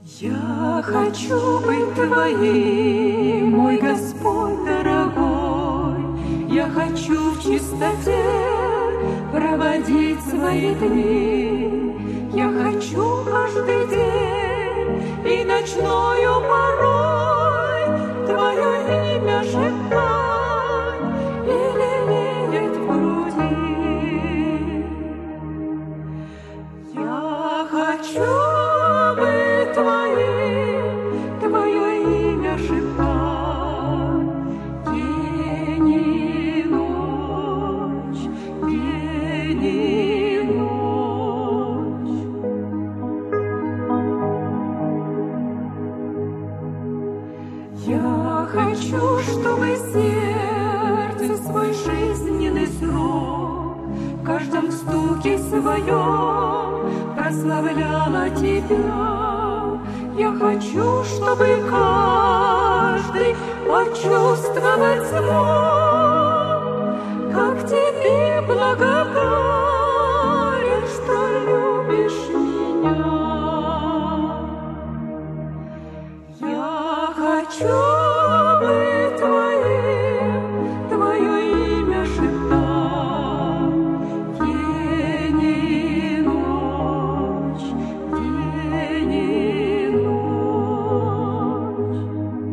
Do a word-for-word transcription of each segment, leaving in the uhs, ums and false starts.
Я хочу быть Твоим, мой Господь дорогой. Я хочу в чистоте проводить свои дни. Я хочу каждый день и ночною порой Твое имя шептать и лелеять в груди. Я хочу Твоим, Твое имя шептать день и ночь, день и ночь. Я хочу, чтобы сердце свой жизненный срок в каждом стуке своем прославляло Тебя. Я хочу, чтобы каждый почувствовать смог, как Тебе благодарен, что любишь меня. Я хочу быть Твоим, Твое имя шептать день и ночь, день и ночь.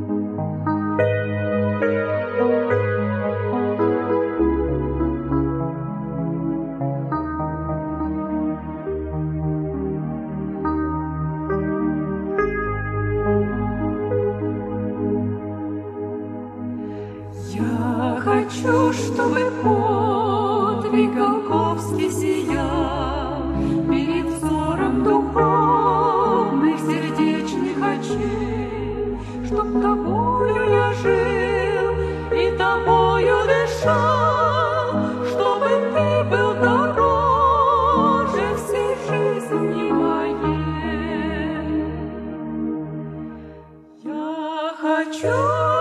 Я хочу, чтобы подвиг Голгофский сиял перед взором духовных сердечных очей, чтоб Тобою я жил и Тобою дышал, чтобы Ты был дороже всей жизни моей. Я хочу